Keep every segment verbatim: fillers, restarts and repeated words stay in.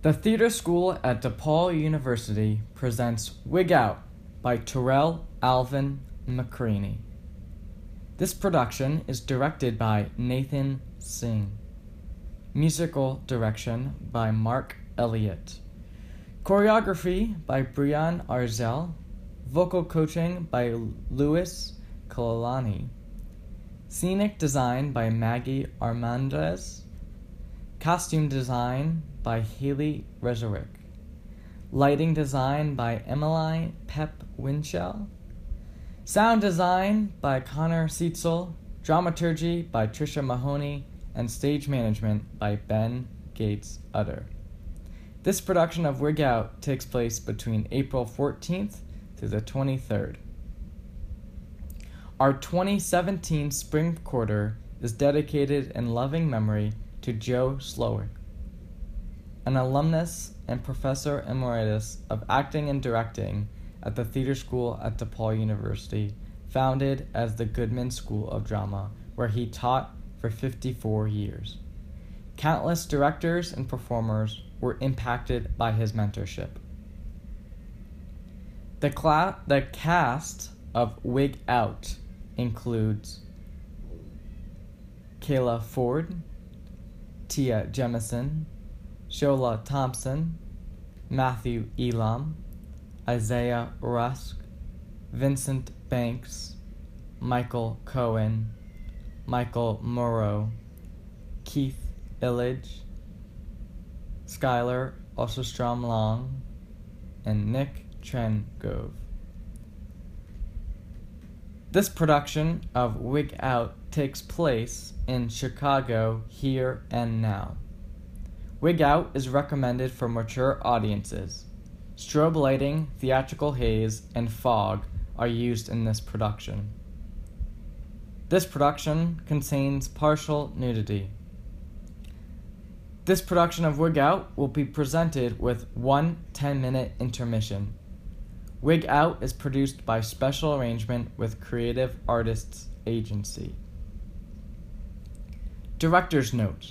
The theater school at DePaul University presents Wig Out by Terrell Alvin McCraney. This production is directed by Nathan Singh. Musical direction by Mark Elliott. Choreography by Brian Arzel. Vocal coaching by Louis Kalani. Scenic design by Maggie Armendez. Costume design by Haley Reserick. Lighting design by Emmeline Pep Winchell. Sound design by Connor Seitzel. Dramaturgy by Trisha Mahoney. And stage management by Ben Gates Utter. This production of Wig Out takes place between April fourteenth through the twenty-third. Our twenty seventeen spring quarter is dedicated in loving memory to Joe Slowick, an alumnus and professor emeritus of acting and directing at the theater school at DePaul University, founded as the Goodman School of Drama, where he taught for fifty-four years. Countless directors and performers were impacted by his mentorship. The, cla- the cast of Wig Out includes Kayla Ford, Tia Jemison, Shola Thompson, Matthew Elam, Isaiah Rusk, Vincent Banks, Michael Cohen, Michael Morrow, Keith Illage, Skylar Ossostrom Long, and Nick Trengove. This production of Wig Out takes place in Chicago here and now. Wig Out is recommended for mature audiences. Strobe lighting, theatrical haze, and fog are used in this production. This production contains partial nudity. This production of Wig Out will be presented with one ten-minute intermission. Wig Out is produced by special arrangement with Creative Artists Agency. Director's Note.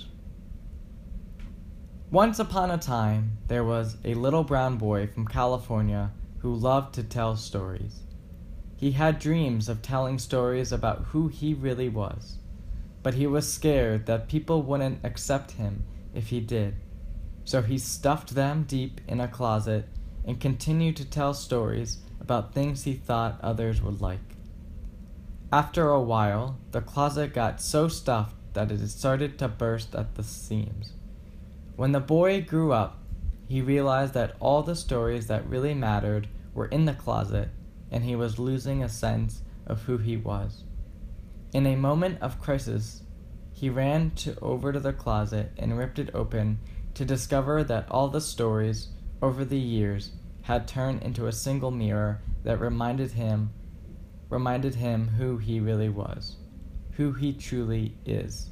Once upon a time, there was a little brown boy from California who loved to tell stories. He had dreams of telling stories about who he really was, but he was scared that people wouldn't accept him if he did. So he stuffed them deep in a closet and continued to tell stories about things he thought others would like. After a while, the closet got so stuffed that it started to burst at the seams. When the boy grew up, he realized that all the stories that really mattered were in the closet, and he was losing a sense of who he was. In a moment of crisis, he ran to over to the closet and ripped it open to discover that all the stories over the years had turned into a single mirror that reminded him reminded him who he really was, who he truly is.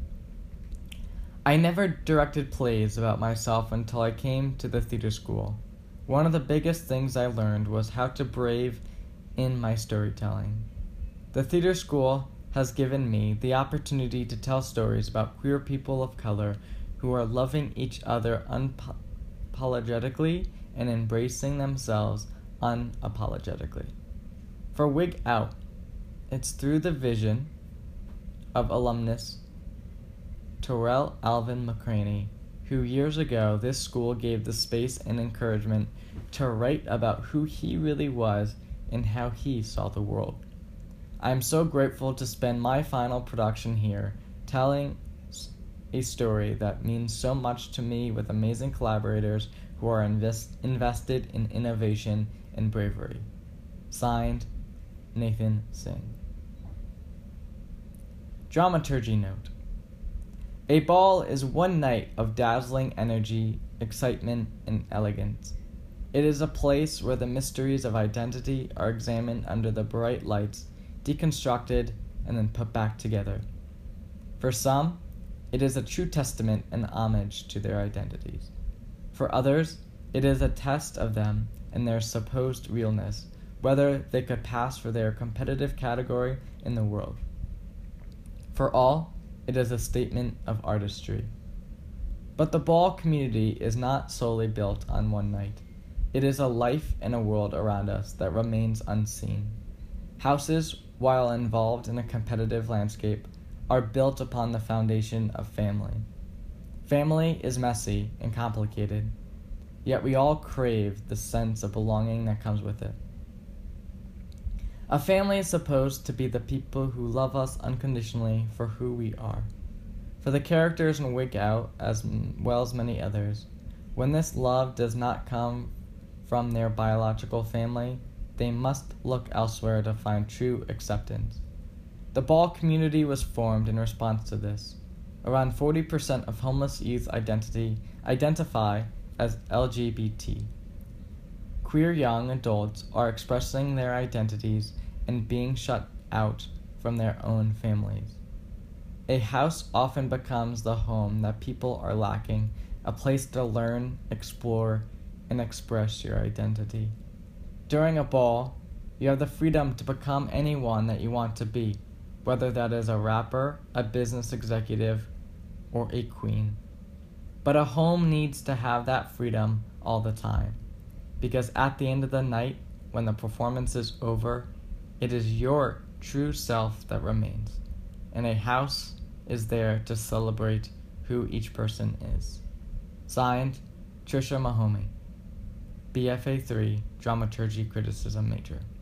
I never directed plays about myself until I came to the theater school. One of the biggest things I learned was how to brave in my storytelling. The theater school has given me the opportunity to tell stories about queer people of color who are loving each other unapologetically and embracing themselves unapologetically. For Wig Out, it's through the vision of alumnus Terrell Alvin McCraney, who years ago this school gave the space and encouragement to write about who he really was and how he saw the world. I am so grateful to spend my final production here, telling a story that means so much to me with amazing collaborators who are invest- invested in innovation and bravery. Signed, Nathan Singh. Dramaturgy note. A ball is one night of dazzling energy, excitement, and elegance. It is a place where the mysteries of identity are examined under the bright lights, deconstructed, and then put back together. For some, it is a true testament and homage to their identities. For others, it is a test of them and their supposed realness, whether they could pass for their competitive category in the world. For all, it is a statement of artistry. But the ball community is not solely built on one night. It is a life and a world around us that remains unseen. Houses, while involved in a competitive landscape, are built upon the foundation of family. Family is messy and complicated, yet we all crave the sense of belonging that comes with it. A family is supposed to be the people who love us unconditionally for who we are. For the characters in Wig Out, as well as many others, when this love does not come from their biological family, they must look elsewhere to find true acceptance. The ball community was formed in response to this. Around forty percent of homeless youth identity identify as L G B T. Queer young adults are expressing their identities and being shut out from their own families. A house often becomes the home that people are lacking, a place to learn, explore, and express your identity. During a ball, you have the freedom to become anyone that you want to be, whether that is a rapper, a business executive, or a queen. But a home needs to have that freedom all the time, because at the end of the night, when the performance is over, it is your true self that remains, and a house is there to celebrate who each person is. Signed, Trisha Mahomey, B F A three, Dramaturgy Criticism major.